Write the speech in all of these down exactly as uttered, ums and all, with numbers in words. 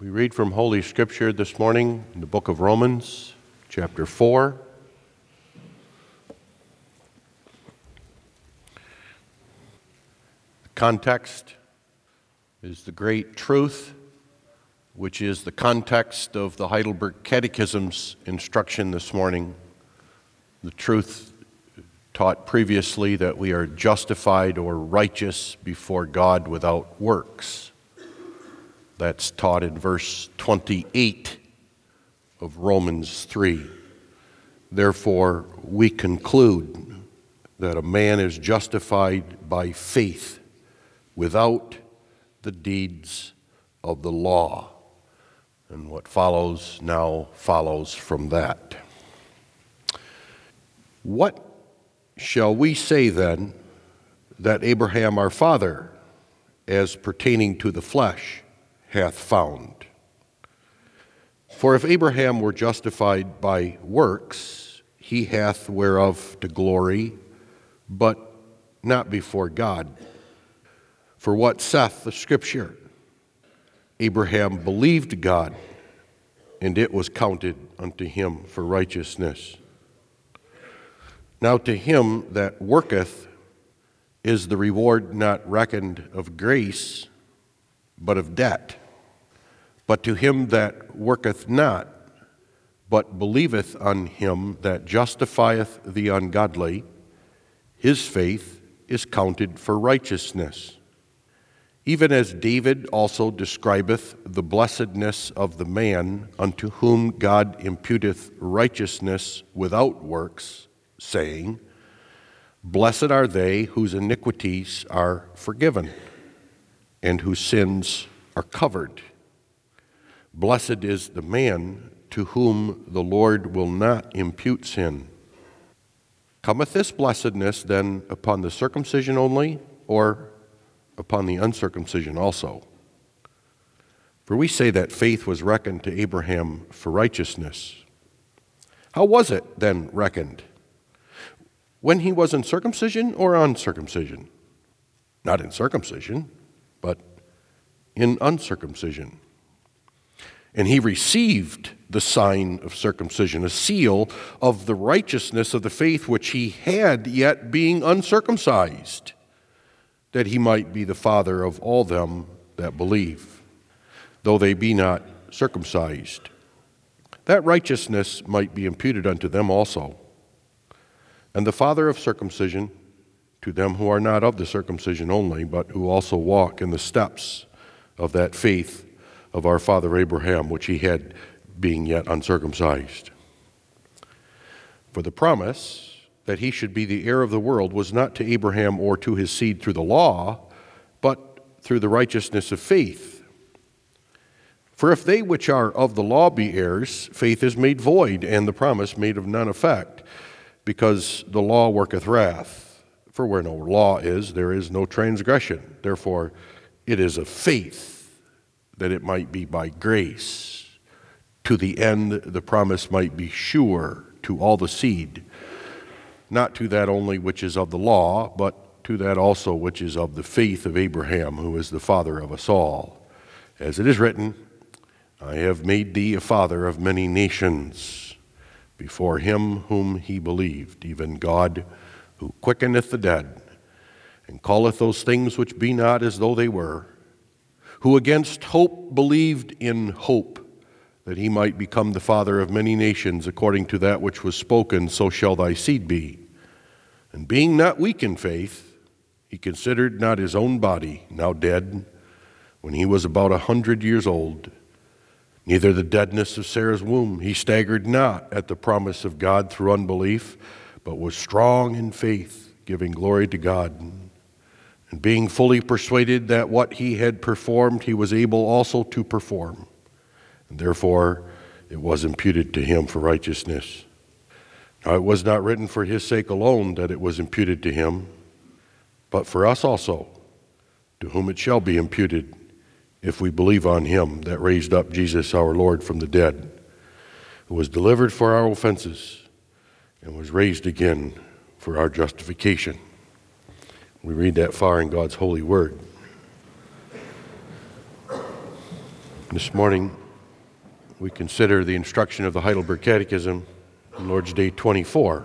We read from Holy Scripture this morning in the book of Romans, chapter four. The context is the great truth, which is the context of the Heidelberg Catechism's instruction this morning. The truth taught previously that we are justified or righteous before God without works. That's taught in verse twenty-eight of Romans three. Therefore, we conclude that a man is justified by faith without the deeds of the law. And what follows now follows from that. What shall we say then that Abraham our father, as pertaining to the flesh, hath found? For if Abraham were justified by works, he hath whereof to glory, but not before God. For what saith the Scripture? Abraham believed God, and it was counted unto him for righteousness. Now to him that worketh is the reward not reckoned of grace, but of debt. But to him that worketh not, but believeth on him that justifieth the ungodly, his faith is counted for righteousness. Even as David also describeth the blessedness of the man unto whom God imputeth righteousness without works, saying, Blessed are they whose iniquities are forgiven, and whose sins are covered. Blessed is the man to whom the Lord will not impute sin. Cometh this blessedness then upon the circumcision only, or upon the uncircumcision also? For we say that faith was reckoned to Abraham for righteousness. How was it then reckoned? When he was in circumcision or uncircumcision? Not in circumcision, but in uncircumcision. And he received the sign of circumcision, a seal of the righteousness of the faith which he had, yet being uncircumcised, that he might be the father of all them that believe, though they be not circumcised, that righteousness might be imputed unto them also. And the father of circumcision to them who are not of the circumcision only, but who also walk in the steps of that faith of our father Abraham, which he had being yet uncircumcised. For the promise that he should be the heir of the world was not to Abraham or to his seed through the law, but through the righteousness of faith. For if they which are of the law be heirs, faith is made void, and the promise made of none effect, because the law worketh wrath. For where no law is, there is no transgression. Therefore, it is of faith, that it might be by grace, to the end the promise might be sure to all the seed, not to that only which is of the law, but to that also which is of the faith of Abraham, who is the father of us all. As it is written, I have made thee a father of many nations, before him whom he believed, even God, who quickeneth the dead, and calleth those things which be not as though they were, who against hope believed in hope, that he might become the father of many nations, according to that which was spoken, so shall thy seed be. And being not weak in faith, he considered not his own body, now dead, when he was about a hundred years old, neither the deadness of Sarah's womb. He staggered not at the promise of God through unbelief, but was strong in faith, giving glory to God, and being fully persuaded that what he had performed he was able also to perform. And therefore it was imputed to him for righteousness. Now it was not written for his sake alone that it was imputed to him, but for us also, to whom it shall be imputed, if we believe on him that raised up Jesus our Lord from the dead, who was delivered for our offenses, and was raised again for our justification. We read that far in God's holy word. This morning, we consider the instruction of the Heidelberg Catechism on Lord's Day twenty-four.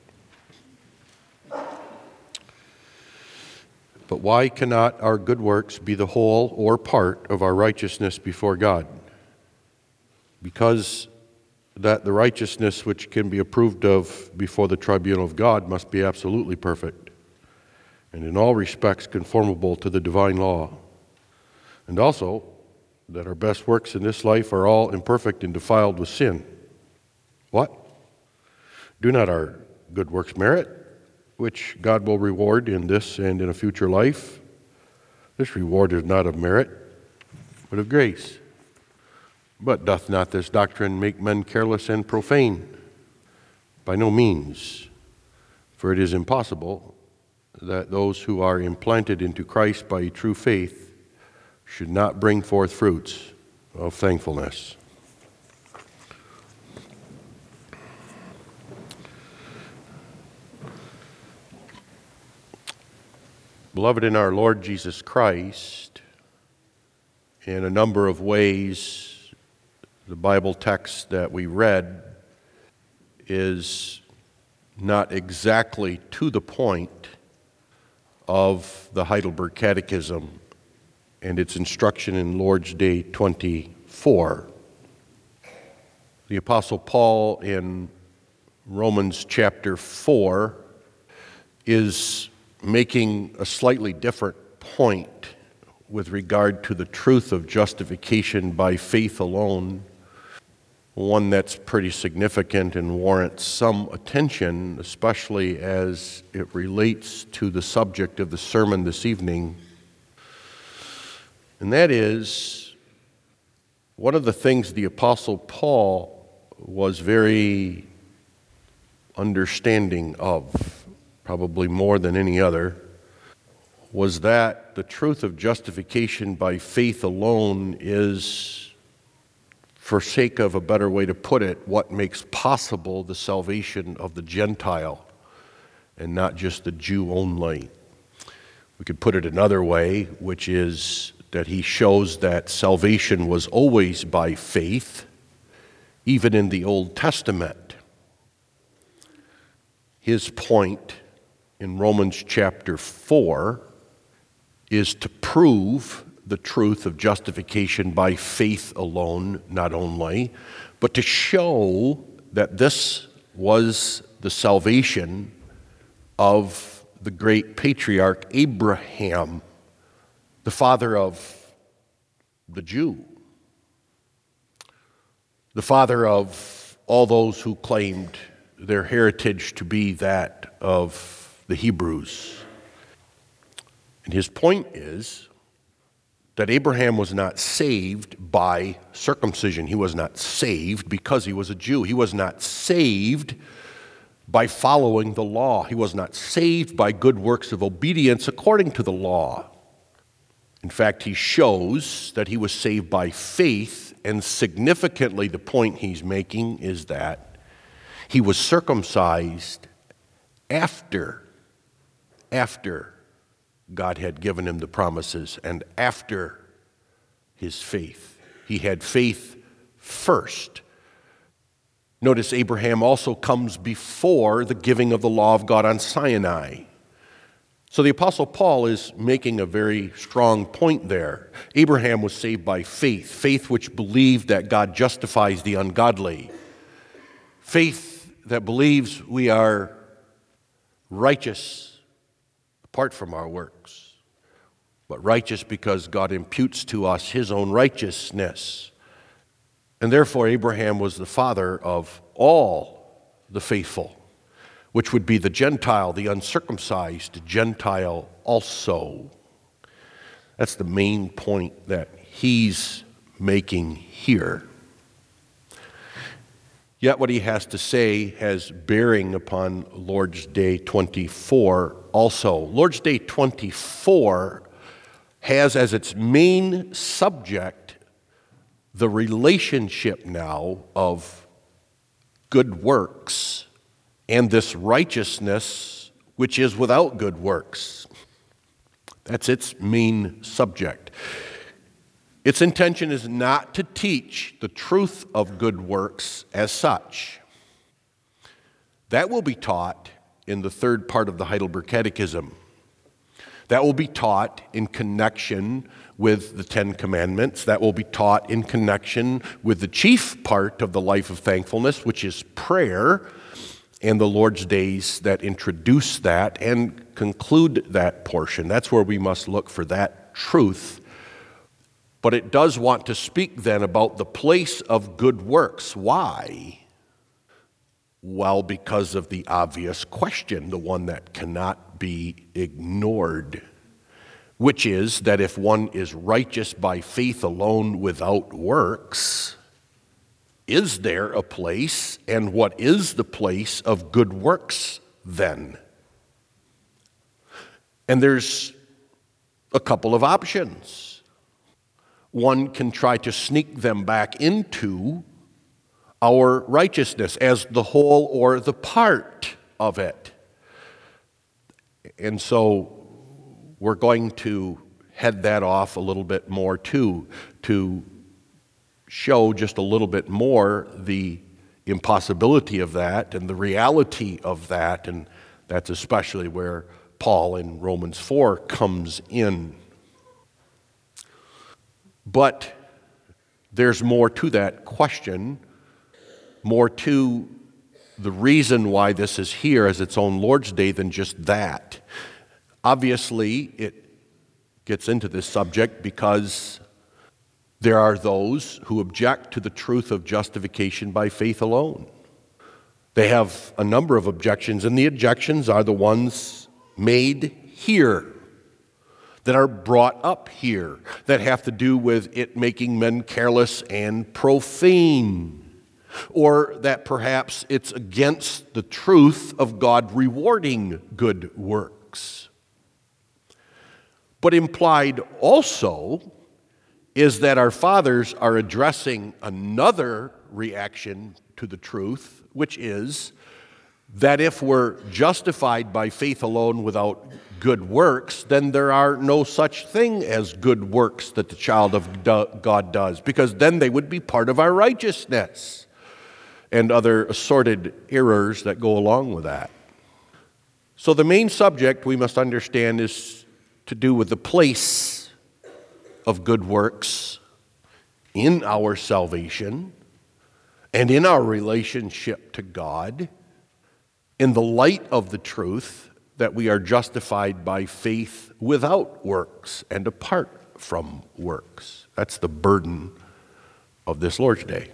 But why cannot our good works be the whole or part of our righteousness before God? Because that the righteousness which can be approved of before the tribunal of God must be absolutely perfect, and in all respects conformable to the divine law. And also, that our best works in this life are all imperfect and defiled with sin. What? Do not our good works merit, which God will reward in this and in a future life? This reward is not of merit, but of grace. But doth not this doctrine make men careless and profane? By no means, for it is impossible that those who are implanted into Christ by true faith should not bring forth fruits of thankfulness. Beloved in our Lord Jesus Christ, in a number of ways, the Bible text that we read is not exactly to the point of the Heidelberg Catechism and its instruction in Lord's Day twenty-four. The Apostle Paul in Romans chapter four is making a slightly different point with regard to the truth of justification by faith alone, one that's pretty significant and warrants some attention, especially as it relates to the subject of the sermon this evening. And that is, one of the things the Apostle Paul was very understanding of, probably more than any other, was that the truth of justification by faith alone is, for sake of a better way to put it, what makes possible the salvation of the Gentile and not just the Jew only. We could put it another way, which is that he shows that salvation was always by faith, even in the Old Testament. His point in Romans chapter four is to prove the truth of justification by faith alone, not only, but to show that this was the salvation of the great patriarch Abraham, the father of the Jew, the father of all those who claimed their heritage to be that of the Hebrews. And his point is that Abraham was not saved by circumcision. He was not saved because he was a Jew. He was not saved by following the law. He was not saved by good works of obedience according to the law. In fact, he shows that he was saved by faith, and significantly the point he's making is that he was circumcised after, after God had given him the promises and after his faith. He had faith first. Notice Abraham also comes before the giving of the law of God on Sinai. So the Apostle Paul is making a very strong point there. Abraham was saved by faith, faith which believed that God justifies the ungodly, faith that believes we are righteous apart from our works, but righteous because God imputes to us his own righteousness. And therefore Abraham was the father of all the faithful, which would be the Gentile, the uncircumcised Gentile also. That's the main point that he's making here. Yet what he has to say has bearing upon Lord's Day twenty-four also. Lord's Day twenty-four has as its main subject the relationship now of good works and this righteousness which is without good works. That's its main subject. Its intention is not to teach the truth of good works as such. That will be taught in the third part of the Heidelberg Catechism. That will be taught in connection with the Ten Commandments. That will be taught in connection with the chief part of the life of thankfulness, which is prayer, and the Lord's days that introduce that and conclude that portion. That's where we must look for that truth. But it does want to speak then about the place of good works. Why? Well, because of the obvious question, the one that cannot be ignored, which is that if one is righteous by faith alone without works, is there a place, and what is the place of good works then? And there's a couple of options. One can try to sneak them back into our righteousness as the whole or the part of it. And so we're going to head that off a little bit more too, to show just a little bit more the impossibility of that and the reality of that, and that's especially where Paul in Romans four comes in. But there's more to that question, more to the reason why this is here as its own Lord's Day than just that. Obviously, it gets into this subject because there are those who object to the truth of justification by faith alone. They have a number of objections, and the objections are the ones made here, that are brought up here, that have to do with it making men careless and profane, or that perhaps it's against the truth of God rewarding good works. But implied also is that our fathers are addressing another reaction to the truth, which is that if we're justified by faith alone without good works, then there are no such thing as good works that the child of God does, because then they would be part of our righteousness, and other assorted errors that go along with that. So the main subject we must understand is to do with the place of good works in our salvation and in our relationship to God, in the light of the truth that we are justified by faith without works and apart from works. That's the burden of this Lord's Day.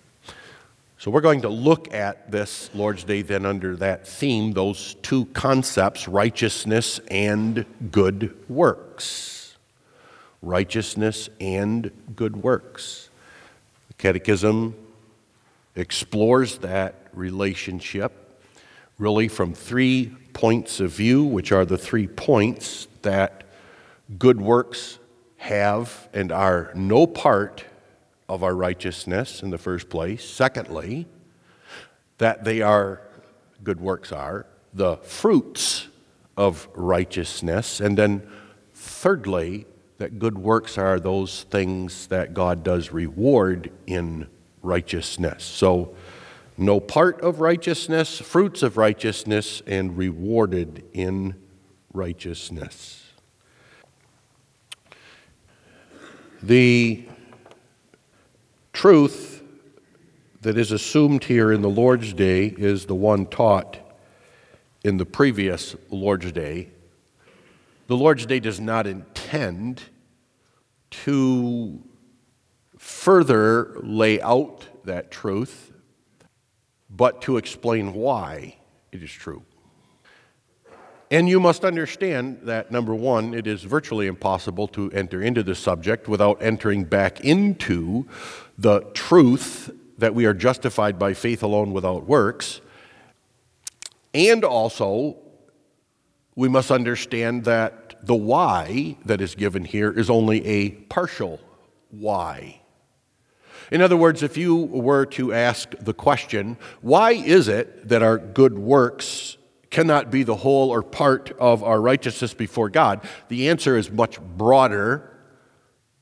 So we're going to look at this Lord's Day then under that theme, those two concepts, righteousness and good works. Righteousness and good works. The Catechism explores that relationship really from three points of view, which are the three points that good works have and are no part of our righteousness in the first place. Secondly, that they are, good works are, the fruits of righteousness. And then thirdly, that good works are those things that God does reward in righteousness. So, no part of righteousness, fruits of righteousness, and rewarded in righteousness. The truth that is assumed here in the Lord's Day is the one taught in the previous Lord's Day. The Lord's Day does not intend to further lay out that truth, but to explain why it is true. And you must understand that, number one, it is virtually impossible to enter into this subject without entering back into the truth that we are justified by faith alone without works. And also, we must understand that the why that is given here is only a partial why. In other words, if you were to ask the question, why is it that our good works cannot be the whole or part of our righteousness before God? The answer is much broader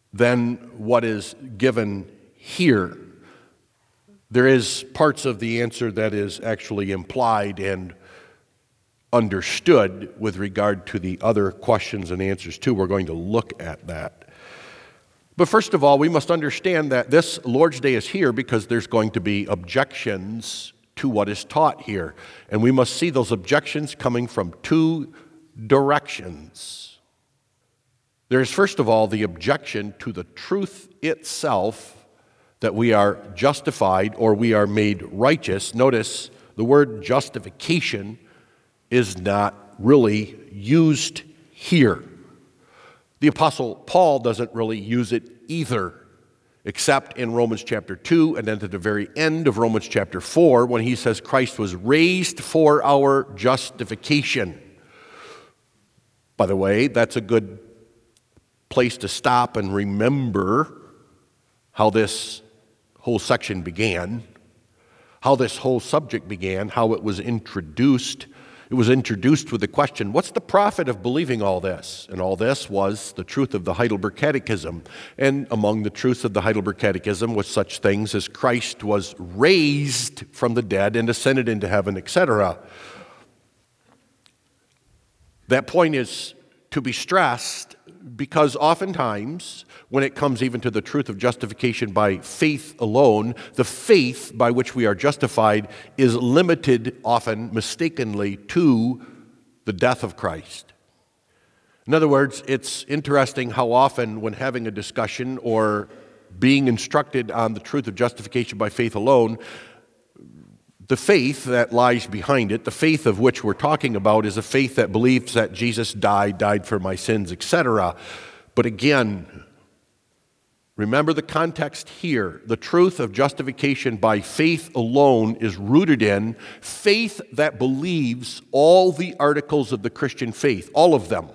than what is given here. There is parts of the answer that is actually implied and understood with regard to the other questions and answers too. We're going to look at that. But first of all, we must understand that this Lord's Day is here because there's going to be objections to what is taught here. And we must see those objections coming from two directions. There's first of all the objection to the truth itself, that we are justified or we are made righteous. Notice the word justification is not really used here. The Apostle Paul doesn't really use it either, except in Romans chapter two and then at the very end of Romans chapter four when he says Christ was raised for our justification. By the way, that's a good place to stop and remember how this whole section began, how this whole subject began, how it was introduced. It was introduced with the question, what's the profit of believing all this? And all this was the truth of the Heidelberg Catechism. And among the truths of the Heidelberg Catechism was such things as Christ was raised from the dead and ascended into heaven, et cetera. That point is to be stressed because oftentimes, when it comes even to the truth of justification by faith alone, the faith by which we are justified is limited often mistakenly to the death of Christ. In other words, it's interesting how often when having a discussion or being instructed on the truth of justification by faith alone, the faith that lies behind it, the faith of which we're talking about, is a faith that believes that Jesus died, died for my sins, et cetera. But again, remember the context here. The truth of justification by faith alone is rooted in faith that believes all the articles of the Christian faith, all of them.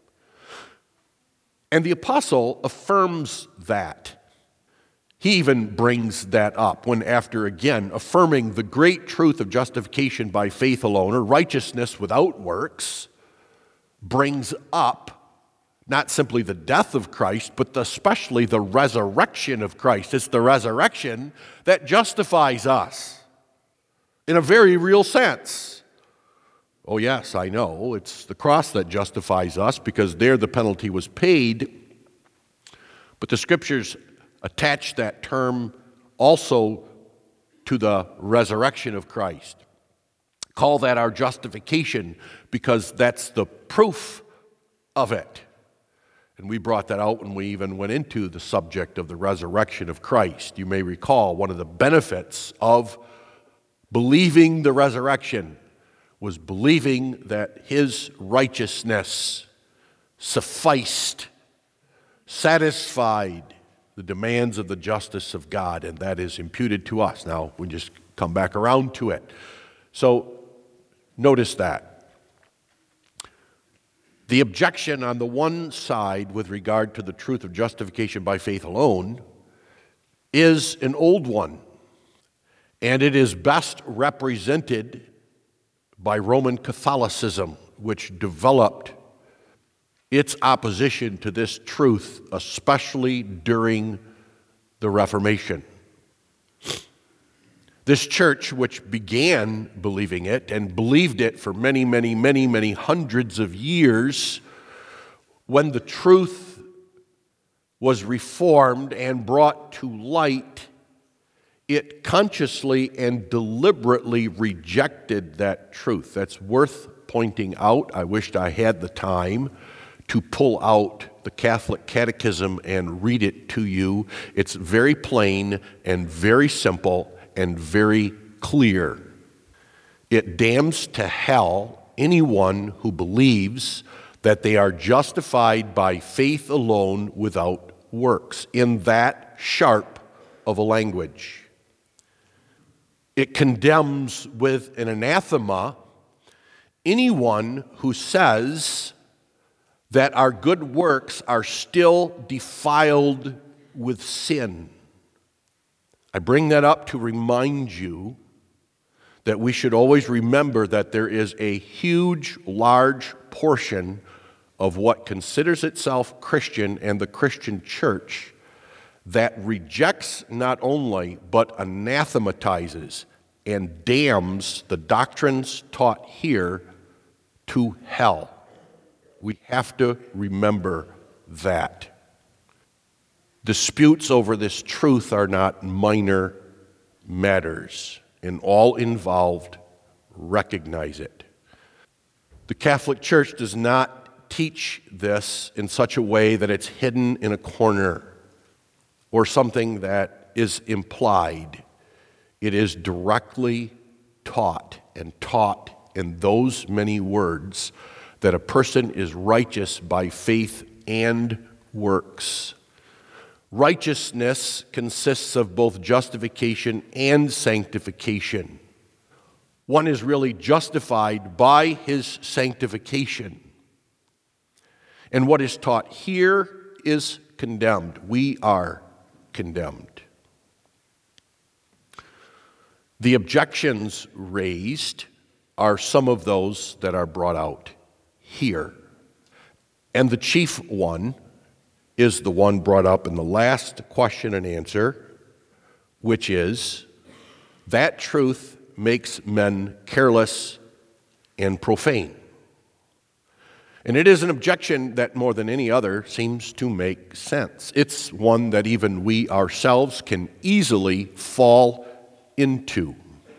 And the apostle affirms that. He even brings that up when, after again affirming the great truth of justification by faith alone, or righteousness without works, brings up not simply the death of Christ, but especially the resurrection of Christ. It's the resurrection that justifies us in a very real sense. Oh yes, I know, it's the cross that justifies us because there the penalty was paid, but the Scriptures attach that term also to the resurrection of Christ. Call that our justification because that's the proof of it. And we brought that out when we even went into the subject of the resurrection of Christ. You may recall one of the benefits of believing the resurrection was believing that his righteousness sufficed, satisfied the demands of the justice of God, and that is imputed to us. Now, we just come back around to it. So, notice that. The objection on the one side with regard to the truth of justification by faith alone is an old one, and it is best represented by Roman Catholicism, which developed its opposition to this truth, especially during the Reformation. This church, which began believing it and believed it for many, many, many, many hundreds of years, when the truth was reformed and brought to light, it consciously and deliberately rejected that truth. That's worth pointing out. I wished I had the time to pull out the Catholic Catechism and read it to you. It's very plain and very simple and very clear. It damns to hell anyone who believes that they are justified by faith alone without works, in that sharp of a language. It condemns with an anathema anyone who says that our good works are still defiled with sin. I bring that up to remind you that we should always remember that there is a huge, large portion of what considers itself Christian and the Christian church that rejects not only but anathematizes and damns the doctrines taught here to hell. We have to remember that. Disputes over this truth are not minor matters, and all involved recognize it. The Catholic Church does not teach this in such a way that it's hidden in a corner or something that is implied. It is directly taught and taught in those many words that a person is righteous by faith and works. Righteousness consists of both justification and sanctification. One is really justified by his sanctification. And what is taught here is condemned. We are condemned. The objections raised are some of those that are brought out here. And the chief one is the one brought up in the last question and answer, which is that truth makes men careless and profane. And it is an objection that more than any other seems to make sense. It's one that even we ourselves can easily fall into.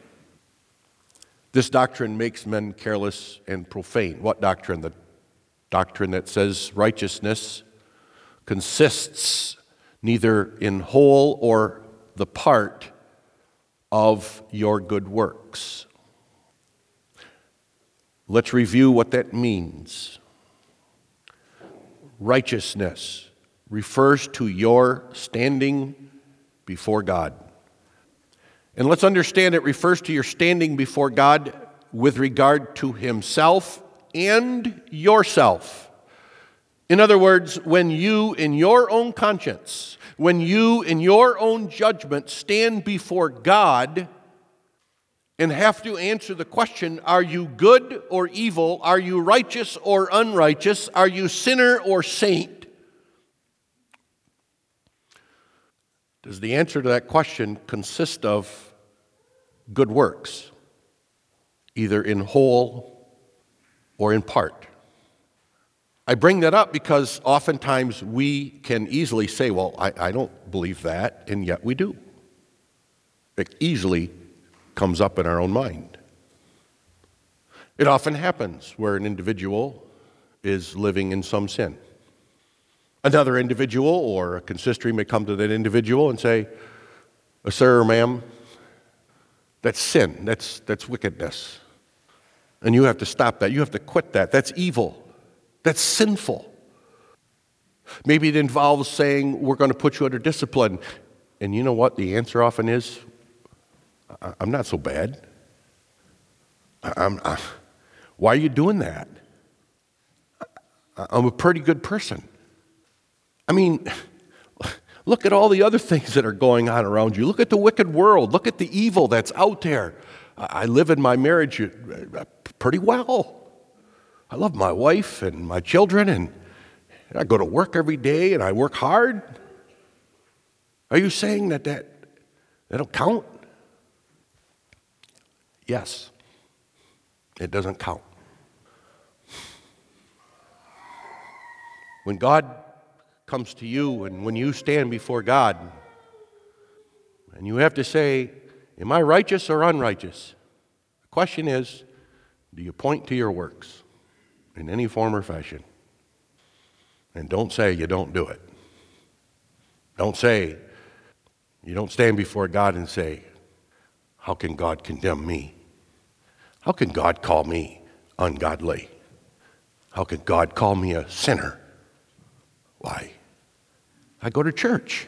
This doctrine makes men careless and profane. What doctrine? The doctrine that says righteousness consists neither in whole or the part of your good works. Let's review what that means. Righteousness refers to your standing before God. And let's understand it refers to your standing before God with regard to Himself and yourself. In other words, when you in your own conscience, when you in your own judgment stand before God and have to answer the question, are you good or evil? Are you righteous or unrighteous? Are you sinner or saint? Does the answer to that question consist of good works, either in whole or in part? I bring that up because oftentimes we can easily say, well, I, I don't believe that, and yet we do. It easily comes up in our own mind. It often happens where an individual is living in some sin. Another individual or a consistory may come to that individual and say, sir or ma'am, that's sin, that's, that's wickedness. And you have to stop that, you have to quit that, that's evil. That's sinful. Maybe it involves saying, we're going to put you under discipline. And you know what the answer often is? I'm not so bad. I'm, I, why are you doing that? I'm a pretty good person. I mean, look at all the other things that are going on around you. Look at the wicked world. Look at the evil that's out there. I live in my marriage pretty well. I love my wife and my children, and I go to work every day, and I work hard. Are you saying that that, that don't count? Yes, it doesn't count. When God comes to you and when you stand before God, and you have to say, am I righteous or unrighteous? The question is, do you point to your works in any form or fashion? And don't say you don't do it. Don't say, you don't stand before God and say, how can God condemn me? How can God call me ungodly? How can God call me a sinner? Why? I go to church.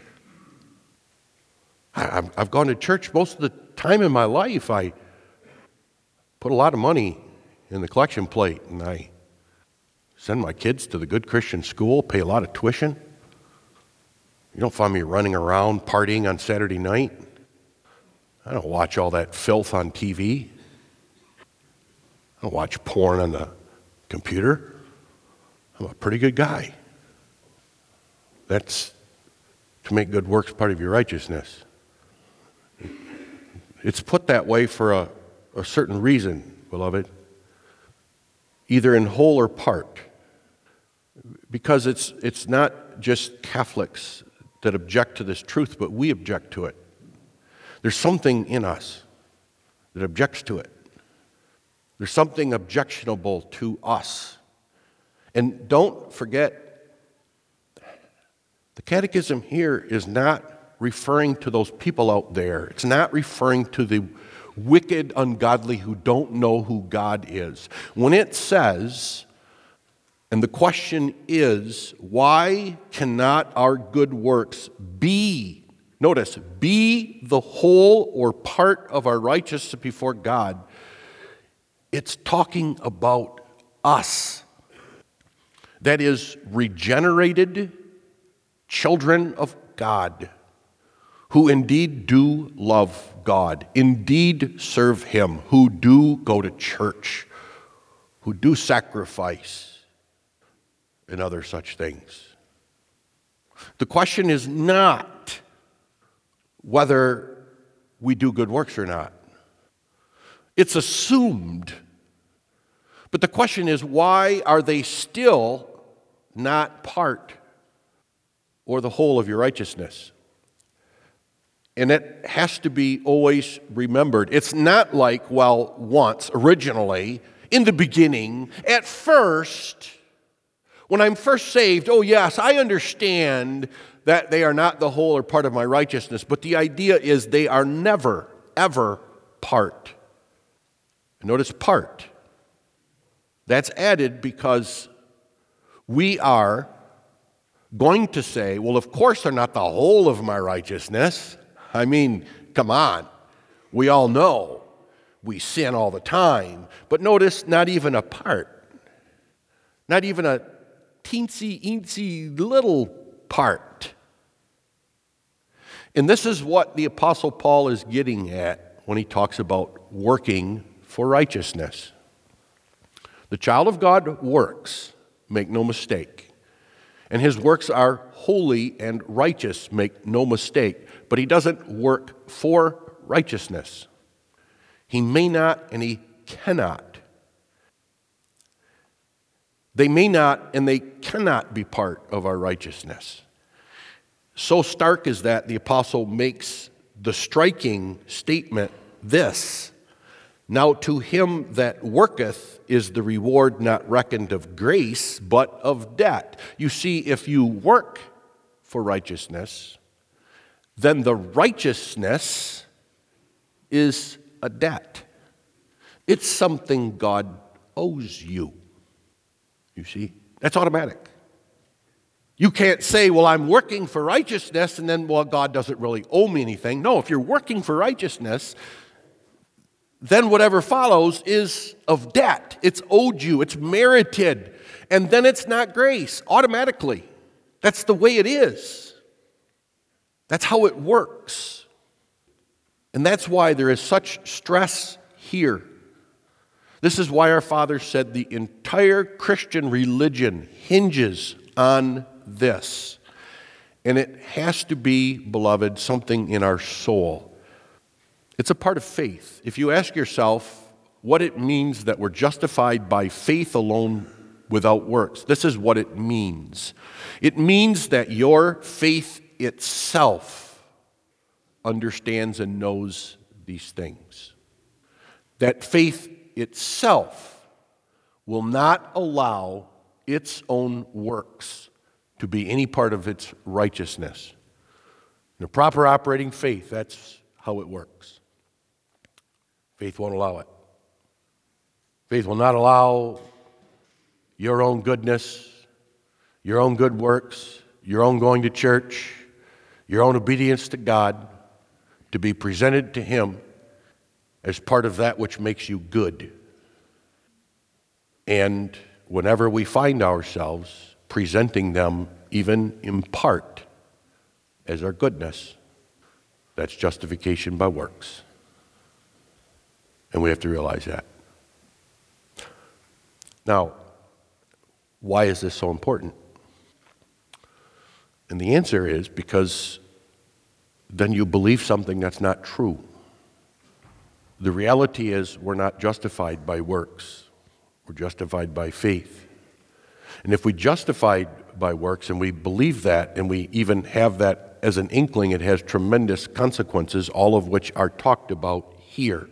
I, I've, I've gone to church most of the time in my life. I put a lot of money in the collection plate, and I send my kids to the good Christian school, pay a lot of tuition. You don't find me running around partying on Saturday night. I don't watch all that filth on T V. I don't watch porn on the computer. I'm a pretty good guy. That's to make good works part of your righteousness. It's put that way for a, a certain reason, beloved, either in whole or part. Because it's it's not just Catholics that object to this truth, but we object to it. There's something in us that objects to it. There's something objectionable to us. And don't forget, the catechism here is not referring to those people out there. It's not referring to the wicked, ungodly who don't know who God is. When it says, and the question is, why cannot our good works be, notice, be the whole or part of our righteousness before God? It's talking about us. That is, regenerated children of God, who indeed do love God, indeed serve Him, who do go to church, who do sacrifice, and other such things. The question is not whether we do good works or not. It's assumed. But the question is, why are they still not part or the whole of your righteousness? And it has to be always remembered. It's not like, well, once, originally, in the beginning, at first, when I'm first saved, oh yes, I understand that they are not the whole or part of my righteousness, but the idea is they are never, ever part. Notice part. That's added because we are going to say, well, of course they're not the whole of my righteousness. I mean, come on. We all know we sin all the time. But notice, not even a part. Not even a teensy, eensy little part. And this is what the Apostle Paul is getting at when he talks about working for righteousness. The child of God works, make no mistake. And his works are holy and righteous, make no mistake. But he doesn't work for righteousness. He may not and he cannot. They may not and they cannot be part of our righteousness. So stark is that the apostle makes the striking statement this: now to him that worketh is the reward not reckoned of grace, but of debt. You see, if you work for righteousness, then the righteousness is a debt. It's something God owes you. You see, that's automatic. You can't say, well, I'm working for righteousness, and then, well, God doesn't really owe me anything. No, if you're working for righteousness, then whatever follows is of debt. It's owed you. It's merited. And then it's not grace, automatically. That's the way it is. That's how it works. And that's why there is such stress here. This is why our Father said the entire Christian religion hinges on this. And it has to be, beloved, something in our soul. It's a part of faith. If you ask yourself what it means that we're justified by faith alone without works, this is what it means. It means that your faith itself understands and knows these things. That faith itself will not allow its own works to be any part of its righteousness. In a proper operating faith, that's how it works. Faith won't allow it. Faith will not allow your own goodness, your own good works, your own going to church, your own obedience to God to be presented to Him as part of that which makes you good. And whenever we find ourselves presenting them, even in part, as our goodness, that's justification by works. And we have to realize that. Now, Why is this so important? And the answer is because then you believe something that's not true. The reality is we're not justified by works. We're justified by faith. And if we justified by works and we believe that and we even have that as an inkling, it has tremendous consequences, all of which are talked about here.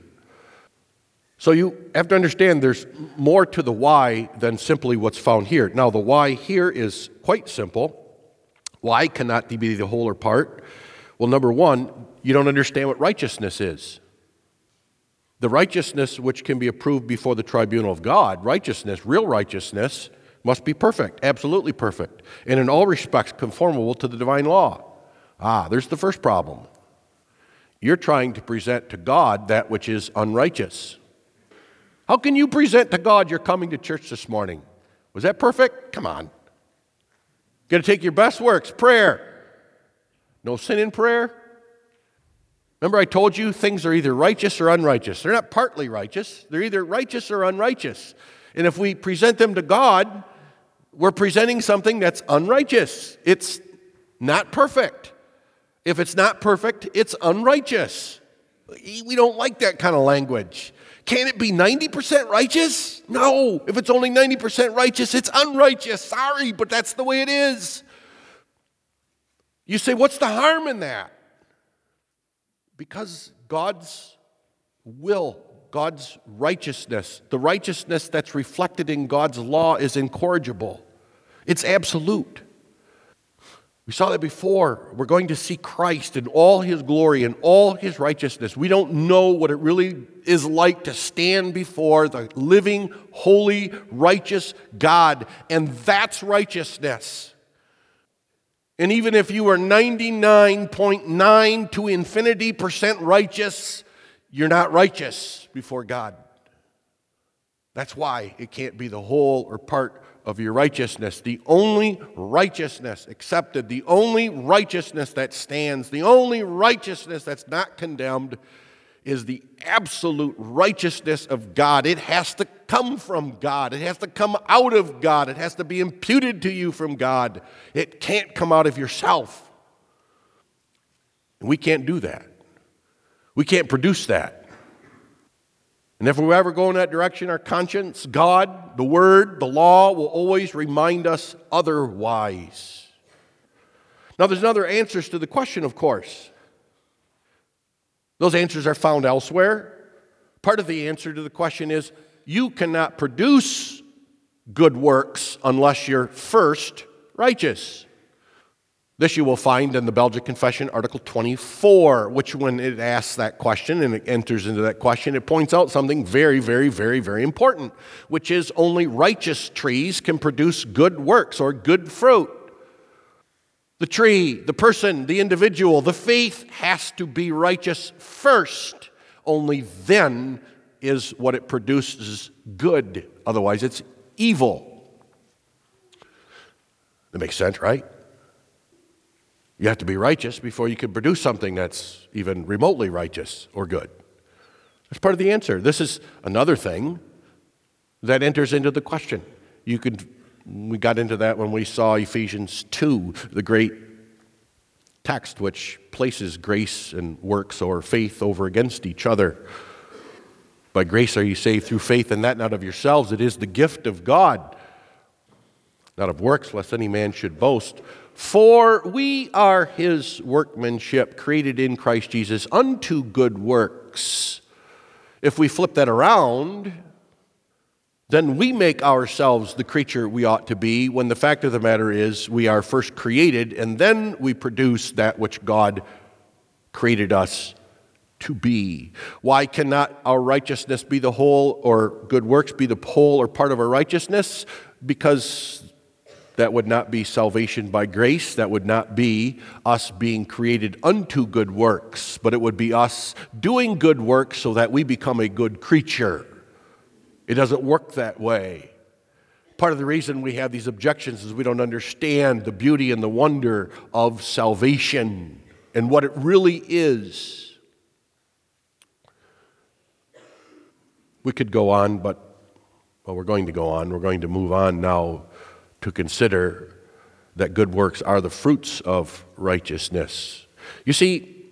So you have to understand there's more to the why than simply what's found here. Now the why here is quite simple. Why cannot be the whole or part? Well, number one, you don't understand what righteousness is. The righteousness which can be approved before the tribunal of God, righteousness, real righteousness, must be perfect, absolutely perfect, and in all respects conformable to the divine law. Ah, there's the first problem. You're trying to present to God that which is unrighteous. How can you present to God you're coming to church this morning? Was that perfect? Come on. Got to take your best works, prayer. No sin in prayer. Remember I told you things are either righteous or unrighteous. They're not partly righteous. They're either righteous or unrighteous. And if we present them to God, we're presenting something that's unrighteous. It's not perfect. If it's not perfect, it's unrighteous. We don't like that kind of language. Can it be ninety percent righteous? No. If it's only ninety percent righteous, it's unrighteous. Sorry, but that's the way it is. You say, what's the harm in that? Because God's will, God's righteousness, the righteousness that's reflected in God's law is incorrigible. It's absolute. We saw that before. We're going to see Christ in all His glory and all His righteousness. We don't know what it really is like to stand before the living, holy, righteous God, and that's righteousness. And even if you are ninety-nine point nine to infinity percent righteous, you're not righteous before God. That's why it can't be the whole or part of your righteousness. The only righteousness accepted, the only righteousness that stands, the only righteousness that's not condemned is the absolute righteousness of God. It has to come from God. It has to come out of God. It has to be imputed to you from God. It can't come out of yourself. And we can't do that. We can't produce that. And if we ever go in that direction, our conscience, God, the Word, the law will always remind us otherwise. Now, there's other answers to the question, of course. Those answers are found elsewhere. Part of the answer to the question is you cannot produce good works unless you're first righteous. This you will find in the Belgic Confession, Article twenty-four, which when it asks that question and it enters into that question, it points out something very, very, very, very important, which is only righteous trees can produce good works or good fruit. The tree, the person, the individual, the faith has to be righteous first. Only then is what it produces good. Otherwise, it's evil. That makes sense, right? You have to be righteous before you can produce something that's even remotely righteous or good. That's part of the answer. This is another thing that enters into the question. You could, we got into that when we saw Ephesians two, the great text which places grace and works or faith over against each other. By grace are you saved through faith, and that not of yourselves. It is the gift of God, not of works, lest any man should boast. For we are His workmanship, created in Christ Jesus unto good works. If we flip that around, then we make ourselves the creature we ought to be, when the fact of the matter is we are first created, and then we produce that which God created us to be. Why cannot our righteousness be the whole, or good works be the whole or part of our righteousness? Because that would not be salvation by grace. That would not be us being created unto good works, but it would be us doing good works so that we become a good creature. It doesn't work that way. Part of the reason we have these objections is we don't understand the beauty and the wonder of salvation and what it really is. We could go on, but, well, we're going to go on. We're going to move on now to consider that good works are the fruits of righteousness. You see,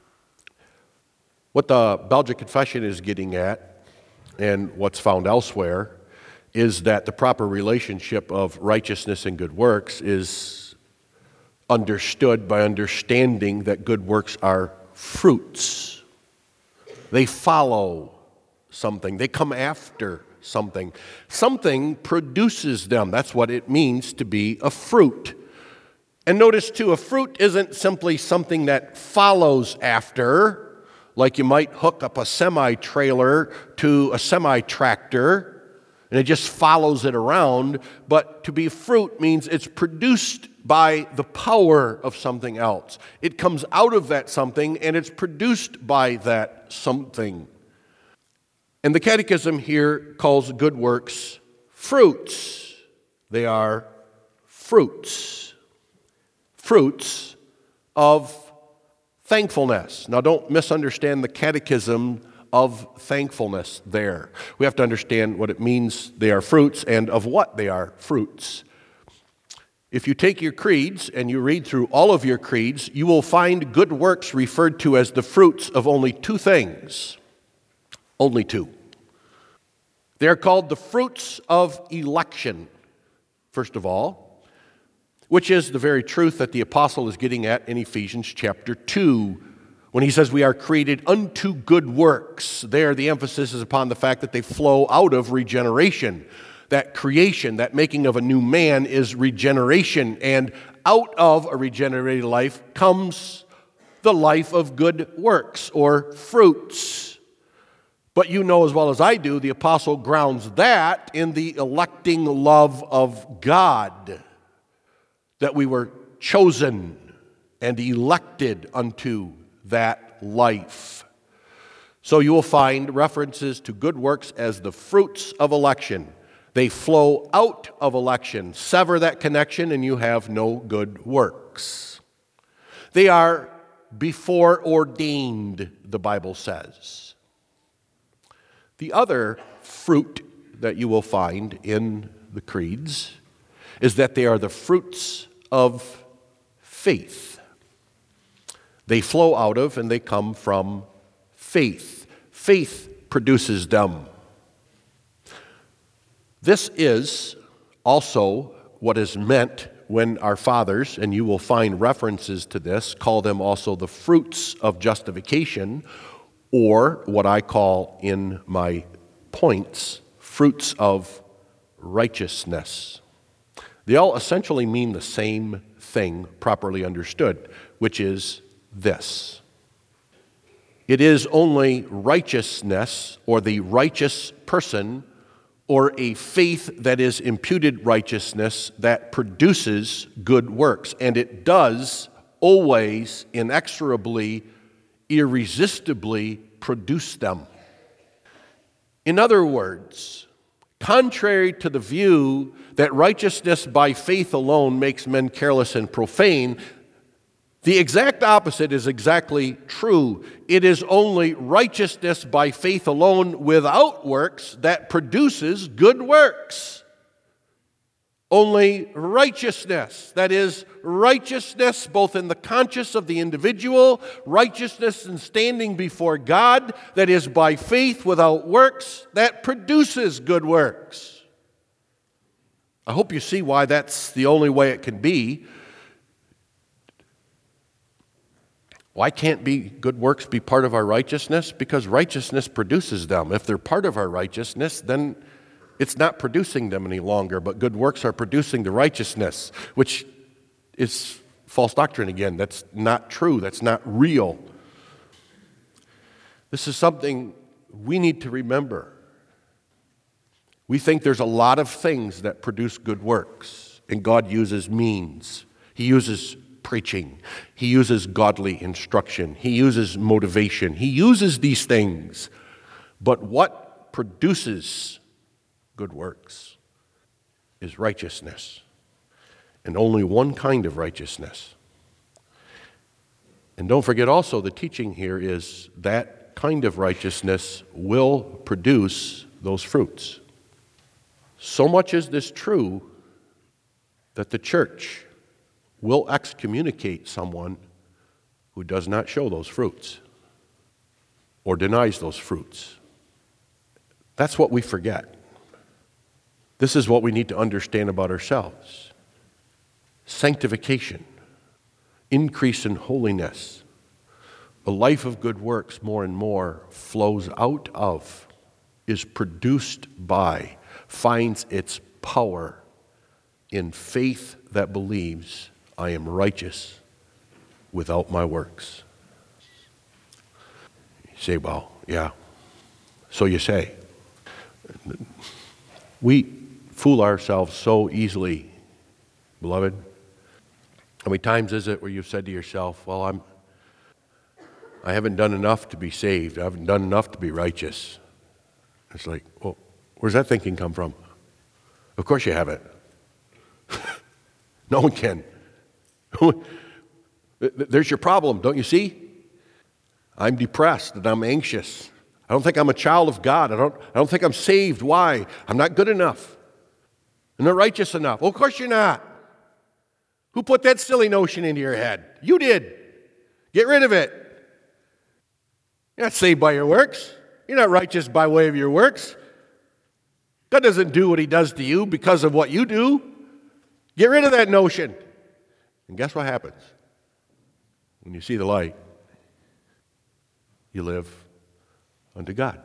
what the Belgic Confession is getting at, and what's found elsewhere, is that the proper relationship of righteousness and good works is understood by understanding that good works are fruits. They follow something. They come after something. Something produces them. That's what it means to be a fruit. And notice too, a fruit isn't simply something that follows after, like you might hook up a semi-trailer to a semi-tractor, and it just follows it around. But to be fruit means it's produced by the power of something else. It comes out of that something, and it's produced by that something. And the Catechism here calls good works fruits. They are fruits. Fruits of thankfulness. Now, don't misunderstand the Catechism of thankfulness there. We have to understand what it means they are fruits and of what they are fruits. If you take your creeds and you read through all of your creeds, you will find good works referred to as the fruits of only two things. Only two. They are called the fruits of election, first of all, which is the very truth that the apostle is getting at in Ephesians chapter two. When he says we are created unto good works, there the emphasis is upon the fact that they flow out of regeneration. That creation, that making of a new man is regeneration, and out of a regenerated life comes the life of good works or fruits. But you know as well as I do, the apostle grounds that in the electing love of God, that we were chosen and elected unto that life. So you will find references to good works as the fruits of election. They flow out of election. Sever that connection and you have no good works. They are before ordained, the Bible says. The other fruit that you will find in the creeds is that they are the fruits of faith. They flow out of and they come from faith. Faith produces them. This is also what is meant when our fathers, and you will find references to this, call them also the fruits of justification, or what I call in my points, fruits of righteousness. They all essentially mean the same thing, properly understood, which is this. It is only righteousness, or the righteous person, or a faith that is imputed righteousness that produces good works. And it does always, inexorably, irresistibly produce them. In other words, contrary to the view that righteousness by faith alone makes men careless and profane, the exact opposite is exactly true. It is only righteousness by faith alone without works that produces good works. Only righteousness, that is, righteousness both in the conscience of the individual, righteousness in standing before God, that is by faith without works, that produces good works. I hope you see why that's the only way it can be. Why can't be good works be part of our righteousness? Because righteousness produces them. If they're part of our righteousness, then it's not producing them any longer, but good works are producing the righteousness, which is false doctrine again. That's not true. That's not real. This is something we need to remember. We think there's a lot of things that produce good works, and God uses means. He uses preaching. He uses godly instruction. He uses motivation. He uses these things. But what produces good works is righteousness, and only one kind of righteousness. And don't forget also, the teaching here is that kind of righteousness will produce those fruits. So much is this true that the church will excommunicate someone who does not show those fruits or denies those fruits. That's what we forget. This is what we need to understand about ourselves. Sanctification, increase in holiness, a life of good works more and more flows out of, is produced by, finds its power in faith that believes I am righteous without my works. You say, well, yeah, so you say. We fool ourselves so easily, beloved. How many times is it where you've said to yourself, well, I'm, I haven't done enough to be saved. I haven't done enough to be righteous. It's like, well, where's that thinking come from? Of course you haven't. No one can. There's your problem, don't you see? I'm depressed and I'm anxious. I don't think I'm a child of God. I don't, I don't think I'm saved. Why? I'm not good enough. I'm not righteous enough. Well, of course you're not. Who put that silly notion into your head? You did. Get rid of it. You're not saved by your works. You're not righteous by way of your works. God doesn't do what he does to you because of what you do. Get rid of that notion. And guess what happens? When you see the light, you live unto God.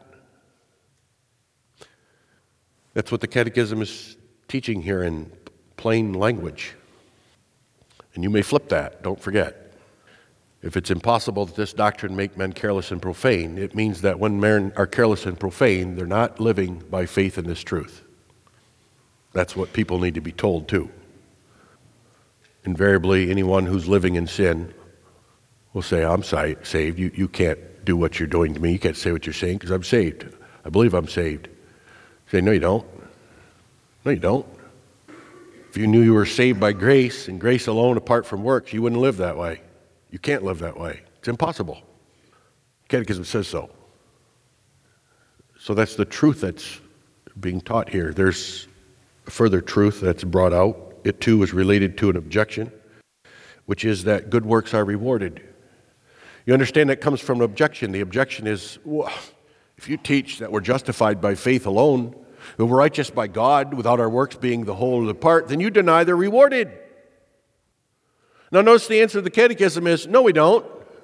That's what the Catechism is teaching here in plain language. And you may flip that, don't forget. If it's impossible that this doctrine make men careless and profane, it means that when men are careless and profane, they're not living by faith in this truth. That's what people need to be told too. Invariably, anyone who's living in sin will say, I'm saved. You, you can't do what you're doing to me. You can't say what you're saying because I'm saved. I believe I'm saved. You say, no, you don't. No, you don't. If you knew you were saved by grace and grace alone apart from works, you wouldn't live that way. You can't live that way. It's impossible. Catechism says so. So that's the truth that's being taught here. There's a further truth that's brought out. It too is related to an objection, which is that good works are rewarded. You understand that comes from an objection. The objection is, well, if you teach that we're justified by faith alone, that we're righteous by God without our works being the whole of the part, then you deny they're rewarded. Now notice the answer to the Catechism is, no we don't.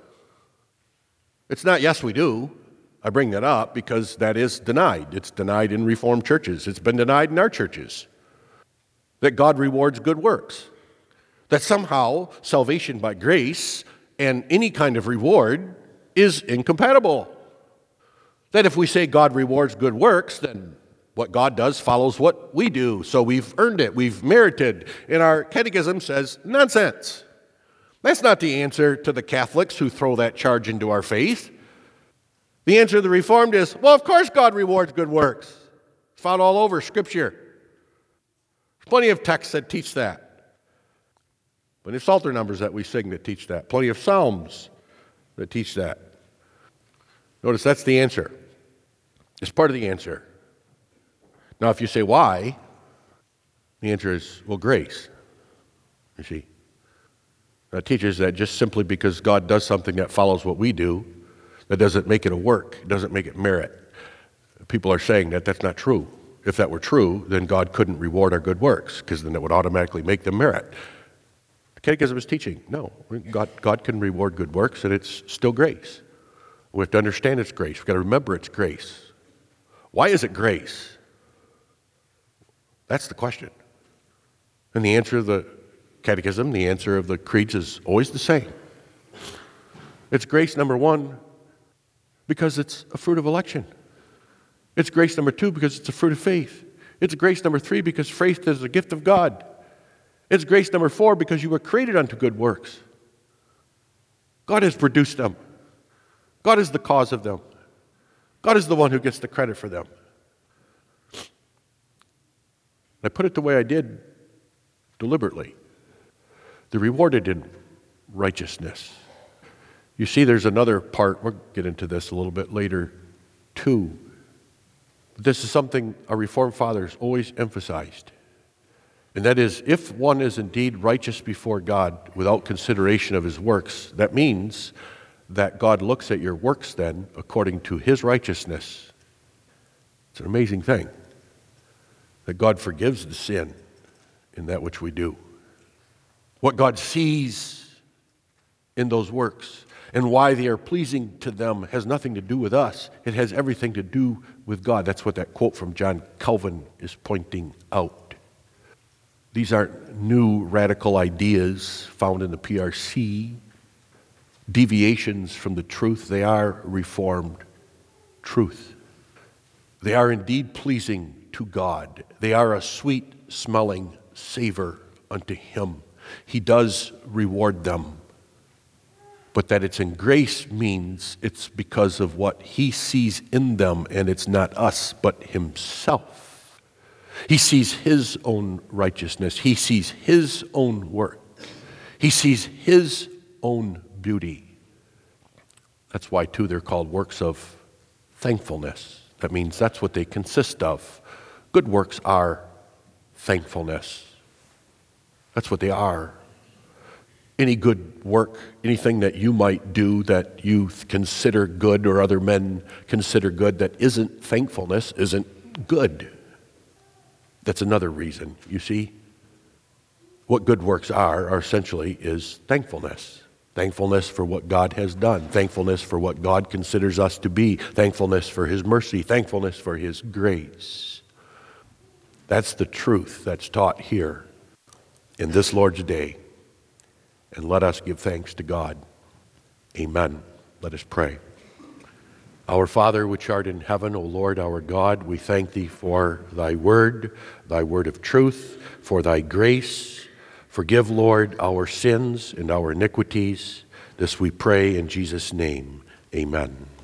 It's not yes we do. I bring that up because that is denied. It's denied in Reformed churches. It's been denied in our churches. That God rewards good works. That somehow salvation by grace and any kind of reward is incompatible. That if we say God rewards good works, then what God does follows what we do. So we've earned it. We've merited. And our Catechism says, nonsense. That's not the answer to the Catholics who throw that charge into our faith. The answer to the Reformed is, well, of course God rewards good works. It's found all over Scripture. There's plenty of texts that teach that. Plenty of Psalter numbers that we sing that teach that. Plenty of Psalms that teach that. Notice that's the answer. It's part of the answer. Now, if you say why, the answer is, well, grace. You see, that teaches that just simply because God does something that follows what we do, that doesn't make it a work, it doesn't make it merit. People are saying that that's not true. If that were true, then God couldn't reward our good works, because then it would automatically make them merit. The Catechism is teaching, no, God, God can reward good works, and it's still grace. We have to understand it's grace. We've got to remember it's grace. Why is it grace? That's the question. And the answer of the Catechism, the answer of the creeds is always the same. It's grace, number one, because it's a fruit of election. It's grace, number two, because it's a fruit of faith. It's grace, number three, because faith is a gift of God. It's grace, number four, because you were created unto good works. God has produced them. God is the cause of them. God is the one who gets the credit for them. I put it the way I did deliberately. They're rewarded in righteousness. You see, there's another part, we'll get into this a little bit later, too. This is something our Reformed fathers always emphasized. And that is, if one is indeed righteous before God without consideration of his works, that means that God looks at your works then according to his righteousness. It's an amazing thing that God forgives the sin in that which we do. What God sees in those works and why they are pleasing to them has nothing to do with us. It has everything to do with God. That's what that quote from John Calvin is pointing out. These aren't new radical ideas found in the P R C, deviations from the truth. They are reformed truth. They are indeed pleasing to God. They are a sweet-smelling savor unto him. He does reward them. But that it's in grace means it's because of what he sees in them, and it's not us, but himself. He sees his own righteousness. He sees his own work. He sees his own beauty. That's why, too, they're called works of thankfulness. That means that's what they consist of. Good works are thankfulness. That's what they are. Any good work, anything that you might do that you consider good or other men consider good that isn't thankfulness isn't good. That's another reason, you see. What good works are, are essentially is thankfulness. Thankfulness for what God has done. Thankfulness for what God considers us to be. Thankfulness for his mercy. Thankfulness for his grace. That's the truth that's taught here in this Lord's Day. And let us give thanks to God. Amen. Let us pray. Our Father, which art in heaven, O Lord our God, we thank thee for thy word, thy word of truth, for thy grace. Forgive, Lord, our sins and our iniquities. This we pray in Jesus' name. Amen.